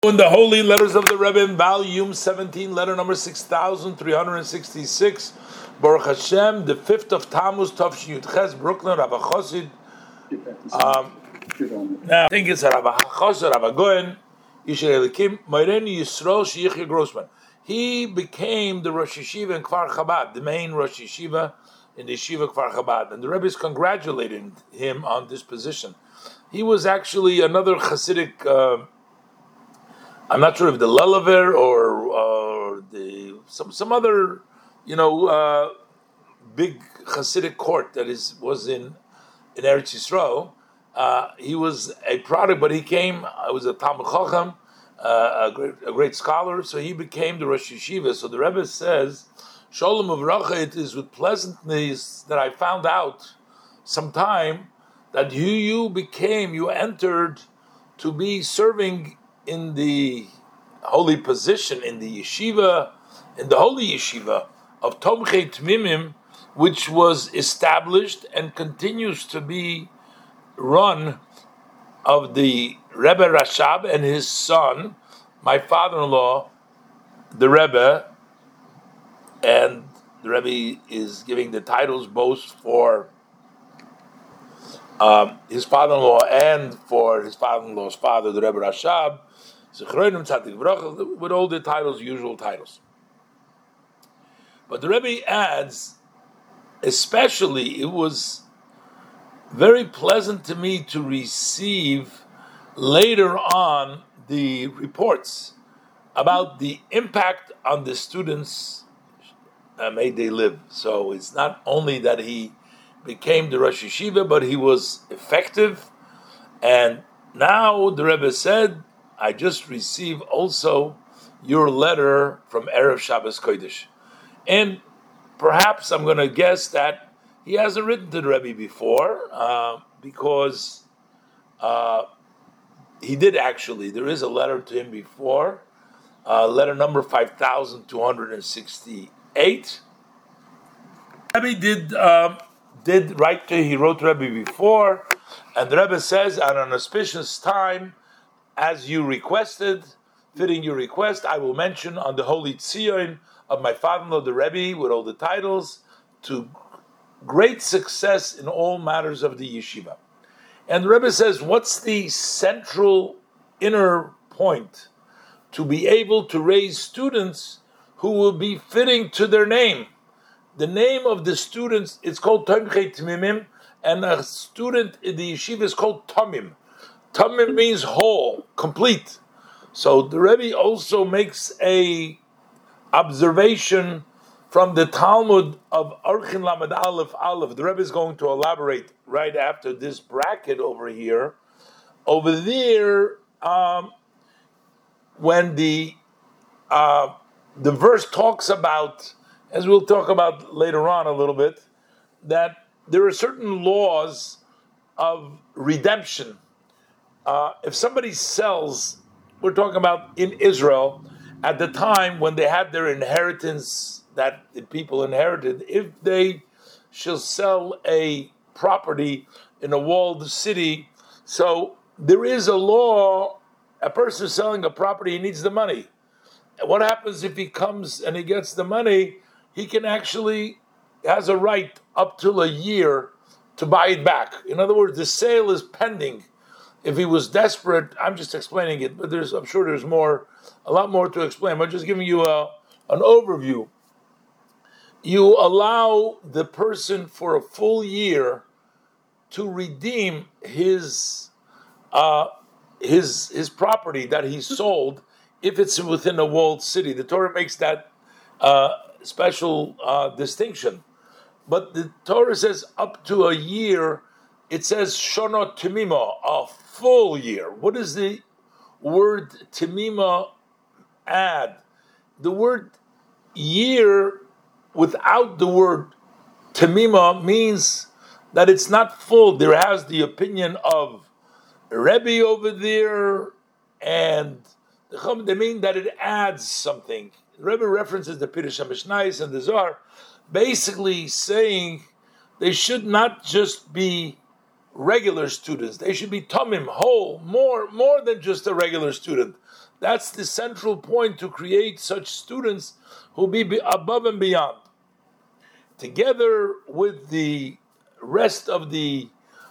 In the Holy Letters of the Rebbe, volume 17, letter number 6366, Baruch Hashem, the 5th of Tammuz, Tavshin Yud Ches, Brooklyn, Rabbi Chosid. Now, I think it's Rabbi Chosid, Rabbi Goen, Yisrael Elikim, Moireni Yisrael, Sheikhya Grossman. He became the Rosh Yeshiva in Kfar Chabad, the main Rosh Yeshiva in the Yeshiva Kfar Chabad, and the Rebbe is congratulating him on this position. He was actually another Hasidic. I'm not sure if the Lulaver or the some other, big Hasidic court that was in Eretz Yisrael. He was a product, but he was a Talmud Chacham, a great scholar. So he became the Rosh Yeshiva. So the Rebbe says, Shalom Uvracha, it is with pleasantness that I found out sometime that you entered to be serving in the holy position, in the yeshiva, in the holy yeshiva of Tomchei Tmimim, which was established and continues to be run of the Rebbe Rashab and his son, my father-in-law, the Rebbe, and the Rebbe is giving the titles both for his father-in-law and for his father-in-law's father, the Rebbe Rashab, with all the titles, usual titles. But the Rebbe adds, especially, it was very pleasant to me to receive later on the reports about the impact on the students, may they live. So it's not only that he became the Rosh Yeshiva, but he was effective. And now the Rebbe said, I just received also your letter from Erev Shabbos Kodesh. And perhaps I'm going to guess that he hasn't written to the Rebbe before, because he did actually. There is a letter to him before, letter number 5268. Rebbe did write to, he wrote to Rebbe before, and the Rebbe says, on an auspicious time, as you requested, fitting your request, I will mention on the holy Tzion of my father-in-law, the Rebbe, with all the titles, to great success in all matters of the yeshiva. And the Rebbe says, what's the central inner point? To be able to raise students who will be fitting to their name. The name of the students, it's called Tomchei Tmimim, and a student in the yeshiva is called Tomim. Tomim means whole, complete. So the Rebbe also makes a observation from the Talmud of Orchin Lamed Aleph Aleph. The Rebbe is going to elaborate right after this bracket over here. Over there, when the verse talks about, as we'll talk about later on a little bit, that there are certain laws of redemption. If somebody sells, we're talking about in Israel, at the time when they had their inheritance that the people inherited, if they shall sell a property in a walled city, so there is a law, a person selling a property, he needs the money. And what happens if he comes and he gets the money? He can actually, has a right up till a year to buy it back. In other words, the sale is pending. If he was desperate, I'm just explaining it, but I'm sure there's a lot more to explain. I'm just giving you an overview. You allow the person for a full year to redeem his property that he sold if it's within a walled city. The Torah makes that special distinction. But the Torah says up to a year. It says Shana Timima, a full year. What does the word Timima add? The word year without the word Timima means that it's not full. There has the opinion of Rebbe over there, and they mean that it adds something. The Rebbe references the Pirush HaMishnayos and the Zohar, basically saying they should not just be regular students. They should be Tomim, whole, more than just a regular student. That's the central point, to create such students who be above and beyond. Together with the rest of the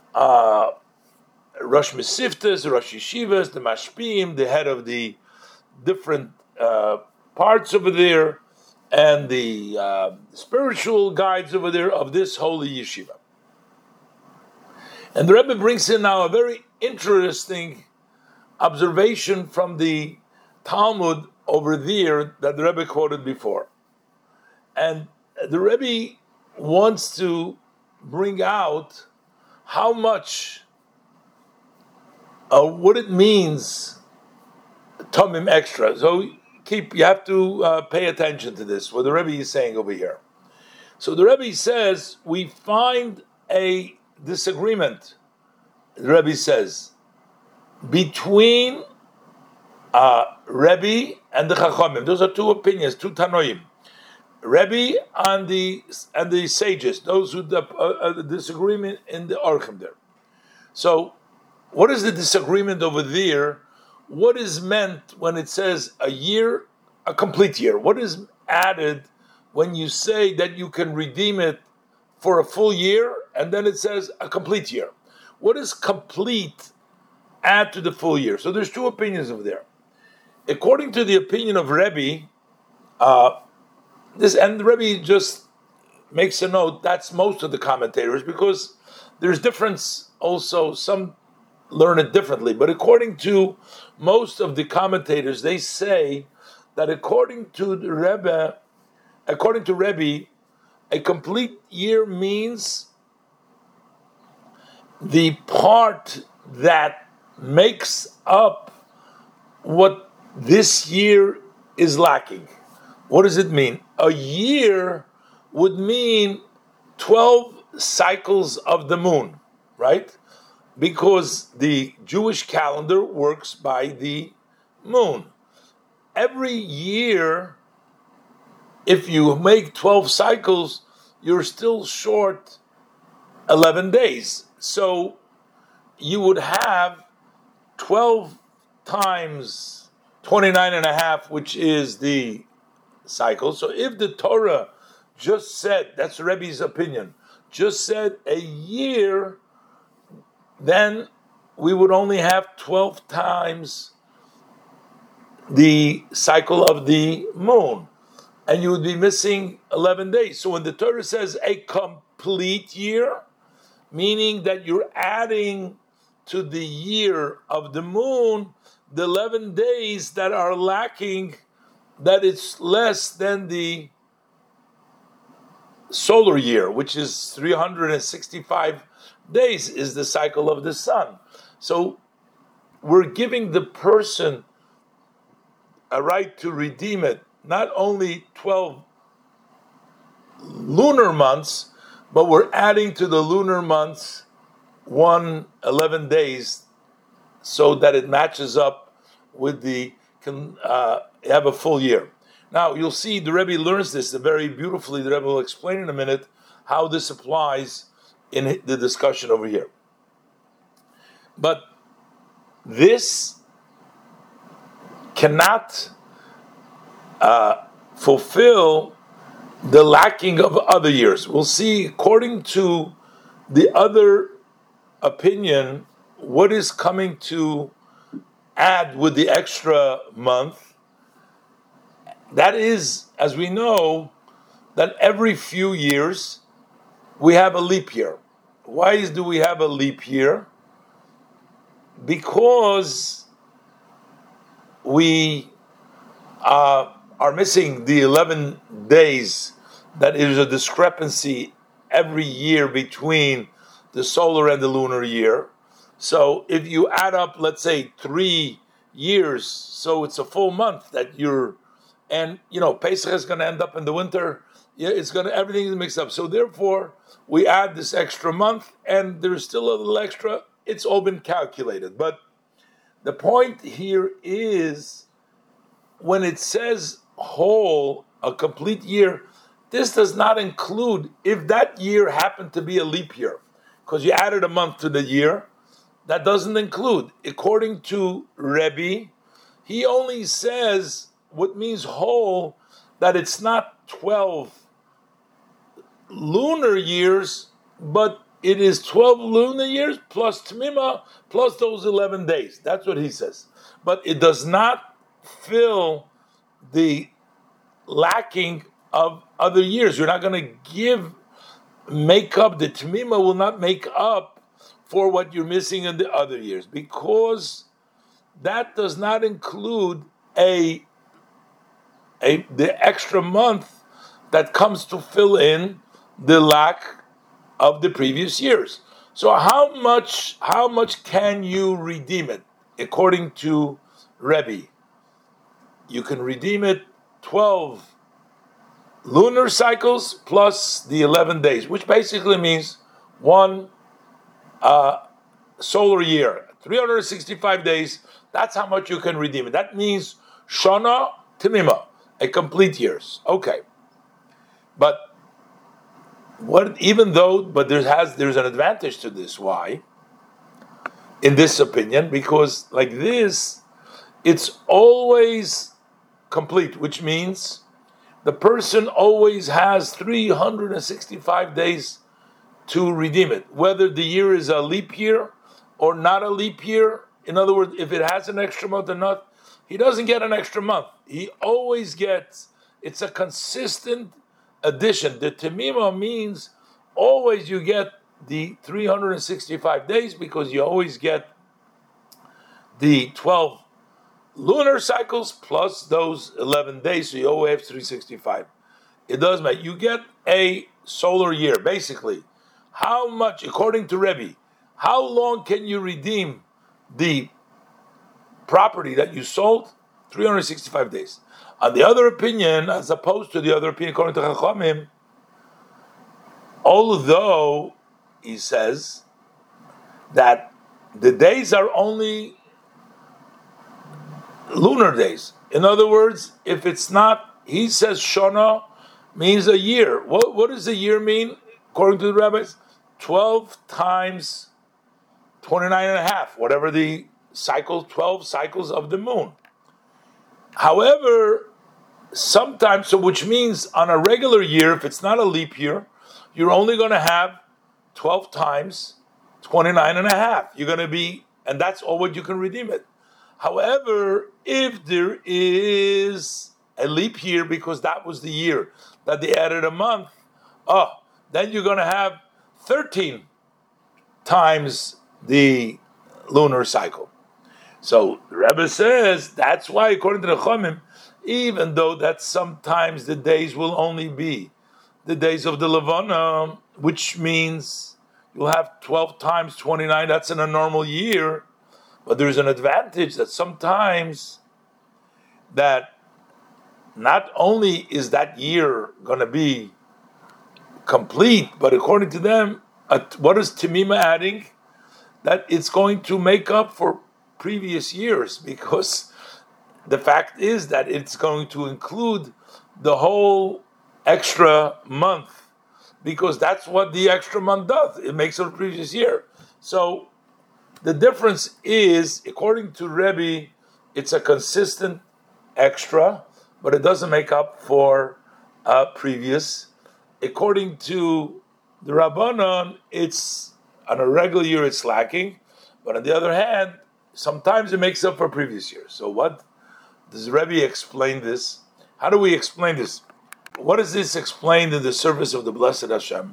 Rosh Mesiftas, Rosh Yeshivas, the Mashpim, the head of the different parts over there, and the spiritual guides over there of this holy yeshiva. And the Rebbe brings in now a very interesting observation from the Talmud over there that the Rebbe quoted before. And the Rebbe wants to bring out how much, what it means, Tomim extra. So you have to pay attention to this, what the Rebbe is saying over here. So the Rebbe says, we find a disagreement, the Rebbe says, between Rebbe and the Chachamim. Those are two opinions, two Tanoim. Rebbe and the sages, those who the disagreement in the Orchim there. So, what is the disagreement over there? What is meant when it says a year, a complete year? What is added when you say that you can redeem it for a full year, and then it says a complete year? What is complete add to the full year? So there's two opinions over there. According to the opinion of Rebbe, the Rebbe just makes a note, that's most of the commentators, because there's difference also, some learn it differently, but according to most of the commentators, they say that according to Rebbe, a complete year means the part that makes up what this year is lacking. What does it mean? A year would mean 12 cycles of the moon, right? Because the Jewish calendar works by the moon. Every year, if you make 12 cycles, you're still short 11 days. So you would have 12 times 29 and a half, which is the cycle. So if the Torah just said, that's Rebbe's opinion, just said a year, then we would only have 12 times the cycle of the moon, and you would be missing 11 days. So when the Torah says a complete year, meaning that you're adding to the year of the moon the 11 days that are lacking, that it's less than the solar year, which is 365 days is the cycle of the sun. So we're giving the person a right to redeem it, not only 12 lunar months, but we're adding to the lunar months 11 days, so that it matches up with have a full year. Now you'll see the Rebbe learns this very beautifully. The Rebbe will explain in a minute how this applies in the discussion over here. But this cannot fulfill the lacking of other years. We'll see, according to the other opinion, what is coming to add with the extra month. That is, as we know, that every few years we have a leap year. Why do we have a leap year? Because we are missing the 11 days. That is a discrepancy every year between the solar and the lunar year. So if you add up, let's say 3 years, so it's a full month that Pesach is going to end up in the winter. Yeah, everything is mixed up. So therefore, we add this extra month, and there's still a little extra. It's all been calculated. But the point here is, when it says whole, a complete year, this does not include if that year happened to be a leap year, because you added a month to the year. That doesn't include. According to Rebbe, he only says what means whole, that it's not 12 lunar years, but it is 12 lunar years plus Tamima plus those 11 days. That's what he says. But it does not fill the lacking of other years. You're not going to make up, the Tamima will not make up for what you're missing in the other years, because that does not include the extra month that comes to fill in the lack of the previous years. So how much can you redeem it? According to Rebbe, you can redeem it 12 lunar cycles plus the 11 days, which basically means one solar year, 365 days. That's how much you can redeem it. That means Shana Timima, a complete years. Okay, but there's an advantage to this. Why? In this opinion, because like this, it's always complete, which means the person always has 365 days to redeem it, whether the year is a leap year or not a leap year. In other words, if it has an extra month or not, he doesn't get an extra month. He always gets, it's a consistent addition. The Temima means always you get the 365 days, because you always get the 12 lunar cycles plus those 11 days, so you always have 365. It does matter. You get a solar year, basically. How much, according to Rebbe, how long can you redeem the property that you sold? 365 days. On the other opinion, as opposed to the other opinion, according to Chachamim, although he says that the days are only lunar days. In other words, if it's not, he says Shana means a year. What does a year mean, according to the rabbis? 12 times 29 and a half, whatever the cycle, 12 cycles of the moon. However, sometimes, so which means on a regular year, if it's not a leap year, you're only going to have 12 times 29 and a half. You're going to be, and that's all what you can redeem it. However, if there is a leap year, because that was the year that they added a month, then you're going to have 13 times the lunar cycle. So the Rebbe says that's why, according to the Chachamim, even though that sometimes the days will only be the days of the Levana, which means you'll have 12 times 29, that's in a normal year, but there's an advantage that sometimes that not only is that year going to be complete, but according to them, what is Tamima adding? That it's going to make up for previous years, because the fact is that it's going to include the whole extra month, because that's what the extra month does. It makes up the previous year. So the difference is, according to Rebbe, it's a consistent extra, but it doesn't make up for previous. According to the Rabbanon, it's on a regular year it's lacking, but on the other hand, sometimes it makes up for previous years. So what does Rebbe explain this? How do we explain this? What is this explained in the service of the Blessed Hashem?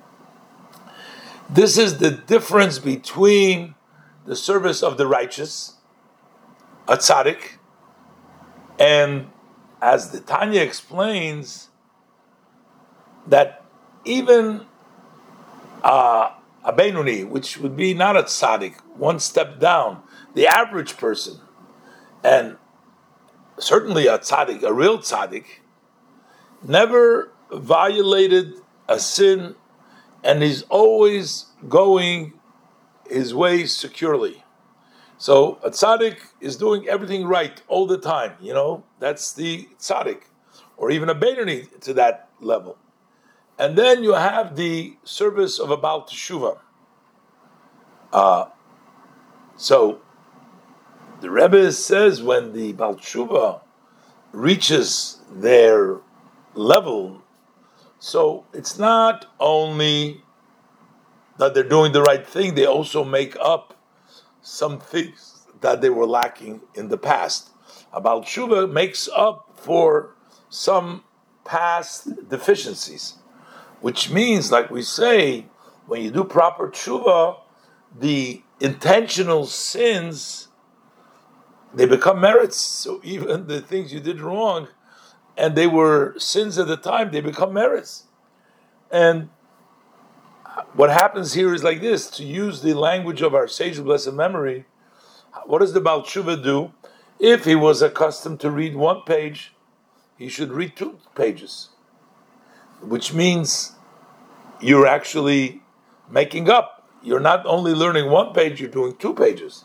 This is the difference between the service of the righteous, a tzaddik, and as the Tanya explains, that even a Benuni, which would be not a tzaddik, one step down, the average person, and certainly a tzaddik, a real tzaddik, never violated a sin, and is always going his way securely. So a tzaddik is doing everything right all the time. That's the tzaddik, or even a Benoni to that level. And then you have the service of a Baal Teshuvah. So the Rebbe says when the Baal Tshuva reaches their level, so it's not only that they're doing the right thing, they also make up some things that they were lacking in the past. A Baal Tshuva makes up for some past deficiencies, which means, like we say, when you do proper tshuva, the intentional sins, they become merits. So even the things you did wrong, and they were sins at the time, they become merits. And what happens here is like this: to use the language of our sage of blessed memory, what does the Baal Tshuva do? If he was accustomed to read one page, he should read 2 pages, which means you're actually making up. You're not only learning 1 page, you're doing 2 pages.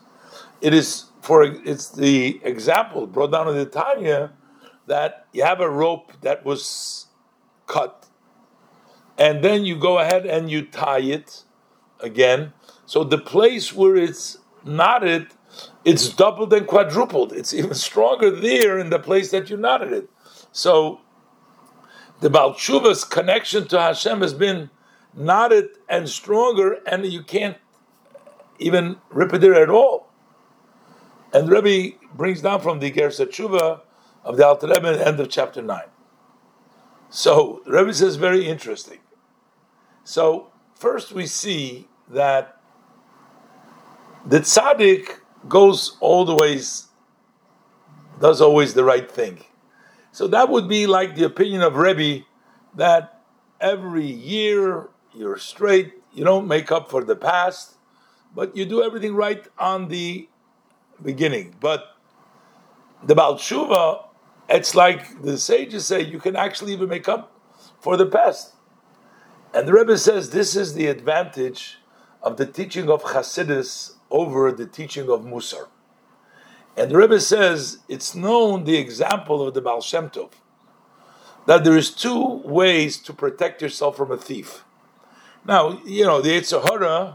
It's the example brought down in the Tanya that you have a rope that was cut, and then you go ahead and you tie it again. So the place where it's knotted, it's doubled and quadrupled. It's even stronger there in the place that you knotted it. So the Baal Tshuva's connection to Hashem has been knotted and stronger, and you can't even rip it there at all. And the Rebbe brings down from the Gersa Tshuva of the Alter Rebbe at the end of chapter 9. So the Rebbe says very interesting. So first we see that the tzaddik does always the right thing. So that would be like the opinion of Rebbe that every year you're straight, you don't make up for the past, but you do everything right on the beginning. But the Baal Tshuva, it's like the sages say, you can actually even make up for the past. And the Rebbe says this is the advantage of the teaching of Chassidus over the teaching of Musar. And the Rebbe says it's known, the example of the Baal Shem Tov, that there is 2 ways to protect yourself from a thief. Now, the Yetzer Hara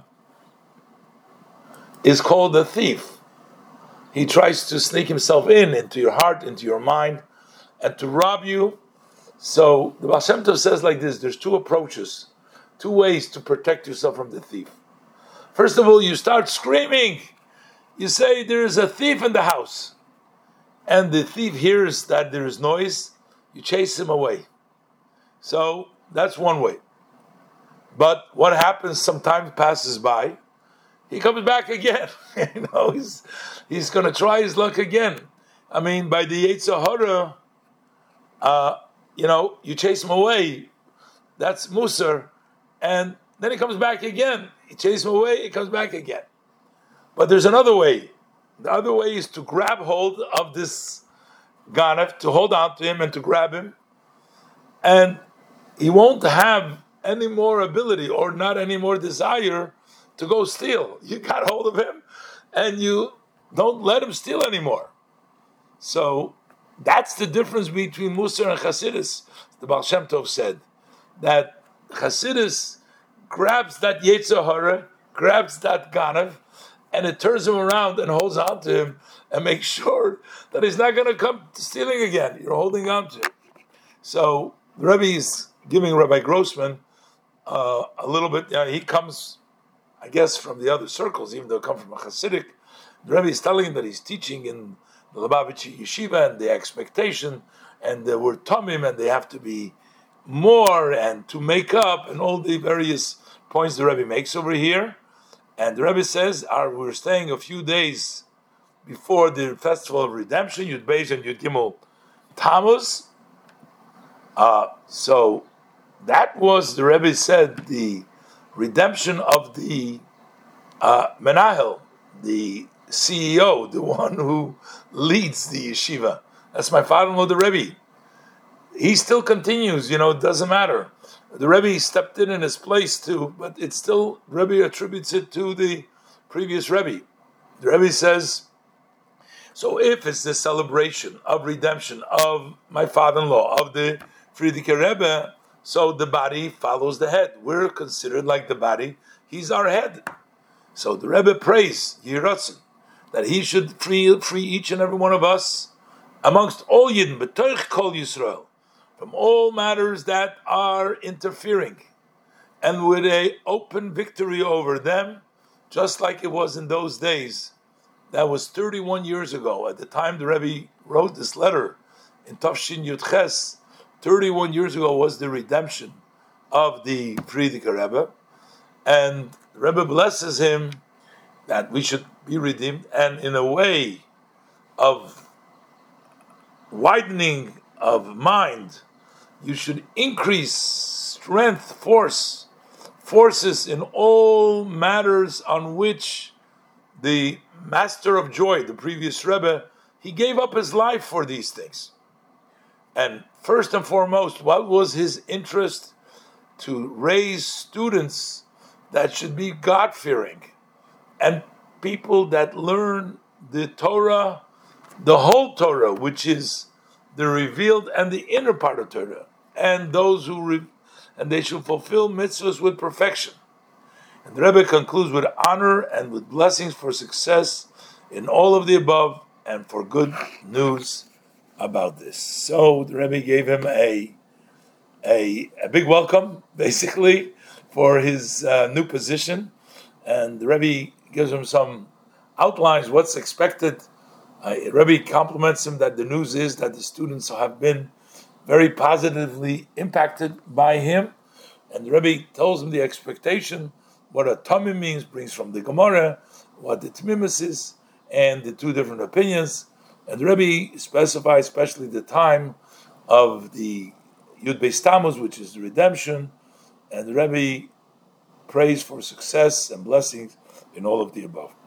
is called a thief. He tries to sneak himself into your heart, into your mind, and to rob you. So the Baal Shem Tov says like this: there's 2 approaches, 2 ways to protect yourself from the thief. First of all, you start screaming. You say there is a thief in the house, and the thief hears that there is noise. You chase him away. So that's one way. But what happens? Some time passes by. He comes back again. He's going to try his luck again. I mean, by the Yetzer Hara, you chase him away. That's Musar, and then he comes back again. You chase him away. He comes back again. But there's another way. The other way is to grab hold of this Ganav, to hold on to him and to grab him. And he won't have any more ability or not any more desire to go steal. You got hold of him and you don't let him steal anymore. So that's the difference between Musar and Chassidus. The Baal Shem Tov said that Chassidus grabs that Yetzer Hara, grabs that Ganav, and it turns him around and holds on to him and makes sure that he's not going to come stealing again. You're holding on to him. So the Rebbe is giving Rabbi Grossman a little bit. He comes, I guess, from the other circles, even though he comes from a Hasidic. The Rebbe is telling him that he's teaching in the Lubavitch Yeshiva, and the expectation, and the word Tomim, and they have to be more and to make up, and all the various points the Rebbe makes over here. And the Rebbe says, we're staying a few days before the Festival of Redemption, Yud Beis and Yud Gimel Tammuz. So that was, the Rebbe said, the redemption of the Menahel, the CEO, the one who leads the yeshiva. That's my father-in-law, the Rebbe. He still continues, it doesn't matter. The Rebbe stepped in his place too, but it's still, Rebbe attributes it to the previous Rebbe. The Rebbe says, so if it's the celebration of redemption of my father-in-law, of the Frierdiker Rebbe, so the body follows the head. We're considered like the body. He's our head. So the Rebbe prays, Yiratzin, that he should free each and every one of us amongst all Yidden, b'toich kol Yisrael, from all matters that are interfering, and with a open victory over them, just like it was in those days. That was 31 years ago. At the time the Rebbe wrote this letter in Tafshin Yud Ches, 31 years ago was the redemption of the Frierdiker Rebbe, and the Rebbe blesses him that we should be redeemed, and in a way of widening of mind, you should increase strength, forces in all matters on which the Master of Joy, the previous Rebbe, he gave up his life for these things. And first and foremost, what was his interest? To raise students that should be God-fearing, and people that learn the Torah, the whole Torah, which is the revealed and the inner part of Torah, and those who and they should fulfill mitzvahs with perfection. And the Rebbe concludes with honor and with blessings for success in all of the above, and for good news about this. So the Rebbe gave him a big welcome, basically, for his new position, and the Rebbe gives him some outlines what's expected. Rebbe compliments him that the news is that the students have been very positively impacted by him, and the Rebbe tells him the expectation, what a tamim means, brings from the Gemara, what the tmimus is, and the two different opinions. And the Rebbe specifies especially the time of the Yud Beis Tammuz, which is the redemption, and the Rebbe prays for success and blessings in all of the above.